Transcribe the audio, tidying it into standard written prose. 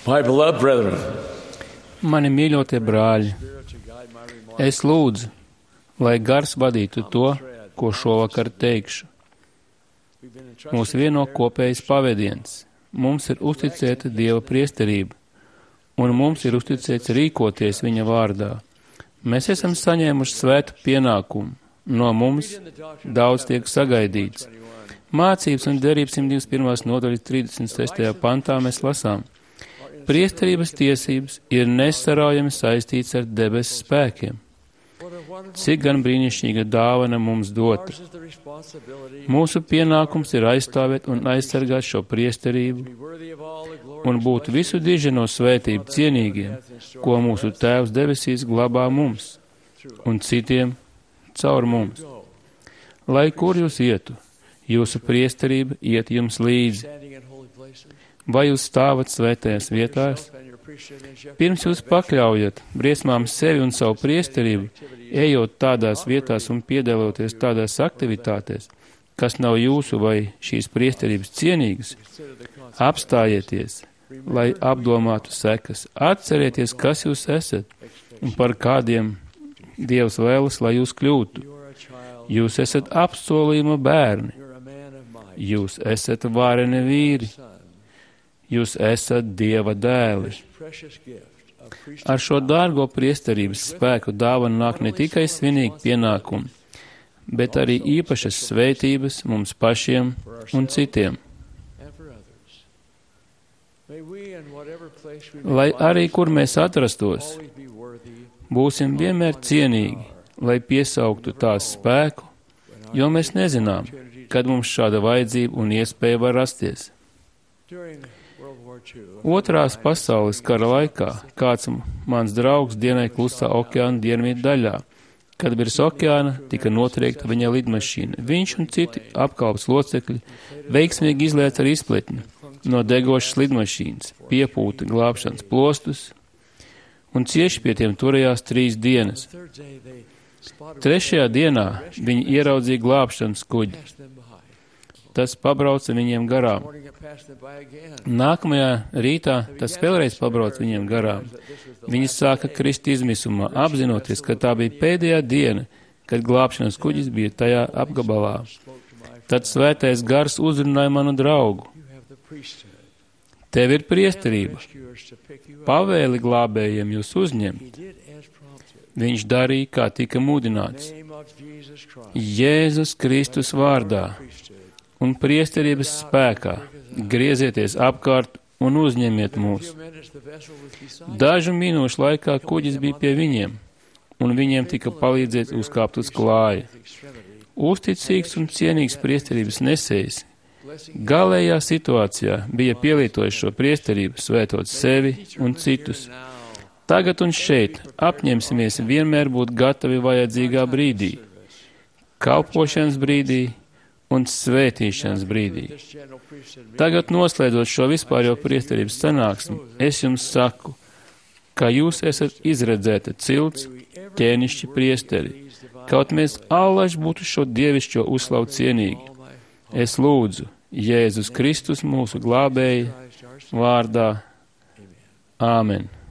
My beloved brethren, Mani mīļotie brāļi, es lūdzu, lai gars vadītu to, ko šovakar teikšu. Mūs vieno kopējs pavediens. Mums ir uzticēta Dieva priesterība, un mums ir uzticēts rīkoties viņa vārdā. Mēs esam saņēmuši svētu pienākumu. No mums daudz tiek sagaidīts. Mācības un derības 121. nodaļas 36. pantā mēs lasām. Priesterības tiesības ir nesaraujami saistīts ar debesu spēkiem. Cik gan brīnišķīga dāvana mums dota. Mūsu pienākums ir aizstāvēt un aizsargāt šo priesterību un būt visu diženo svētību cienīgiem, ko mūsu Tēvs debesīs glabā mums un citiem caur mums. Lai kur jūs ietu, jūsu priesterība iet jums līdzi. Vai jūs stāvat svētajās vietās? Pirms jūs pakļaujat briesmām sevi un savu priesterību, ejot tādās vietās un piedaloties tādās aktivitātēs, kas nav jūsu vai šīs priesterības cienīgas, apstājieties, lai apdomātu sekas. Atcerieties, kas jūs esat un par kādiem Dievs vēlas, lai jūs kļūtu. Jūs esat apsolījuma bērni. Jūs esat vareni vīri. Jūs esat Dieva dēli. Ar šo dārgo priesterības spēku dāvana nāk ne tikai svinīgi pienākumi, bet arī īpašas svētības mums pašiem un citiem. Lai arī, kur mēs atrastos, būsim vienmēr cienīgi, lai piesauktu tās spēku, jo mēs nezinām, kad mums šāda vajadzība un iespēja var rasties. Otrās pasaules kara laikā kāds mans draugs dienēja Klusā okeāna dienvidu daļā. Kad virs okeāna tika notriekta viņa lidmašīna, viņš un citi apkalpes locekļi veiksmīgi izlēca ar izpletni no degošas lidmašīnas, piepūta glābšanas plostus un cieši pie tiem turējās 3 dienas. 3. dienā viņi ieraudzīja glābšanas kuģi. Tas pabrauca viņiem garām. Nākamajā rītā tas vēlreiz pabrauca viņiem garām. Viņi sāka krist izmisumā, apzinoties, ka tā bija pēdējā diena, kad glābšanas kuģis bija tajā apgabalā. Tad svētais gars uzrunāja manu draugu. Tev ir priesterība. Pavēli glābējiem jūs uzņemt. Viņš darīja, kā tika mudināts. Jēzus Kristus vārdā un priesterības spēkā griezieties apkārt un uzņemiet mūs. Dažu minūšu laikā kuģis bija pie viņiem, un viņiem tika palīdzēts uzkāpt uz klāja. Uzticīgs un cienīgs priesterības nesējs galējā situācijā bija pielietojis šo priesterību, svētot sevi un citus. Tagad un šeit apņemsimies vienmēr būt gatavi vajadzīgā brīdī, kalpošanas brīdī un svētīšanas brīdī. Tagad noslēdzot šo vispārējo priesterības sanāksmi, es jums saku, ka jūs esat izredzēta cilts, ķēnišķi priesteri, kaut mēs allaž būtu šo dievišķo uzslavu cienīgi. Es lūdzu Jēzus Kristus mūsu glābēja vārdā. Āmen.